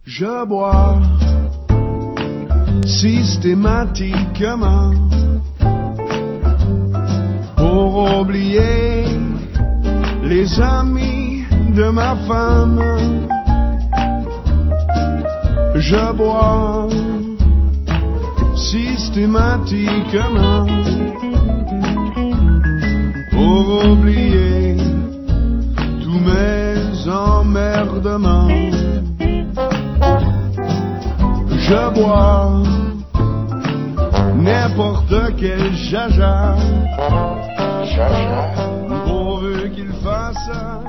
Je bois systématiquement pour oublier les amis de ma femme. Je bois systématiquement pour oublier tous mes emmerdements. Je bois n'importe quel jaja, pourvu qu'il fasse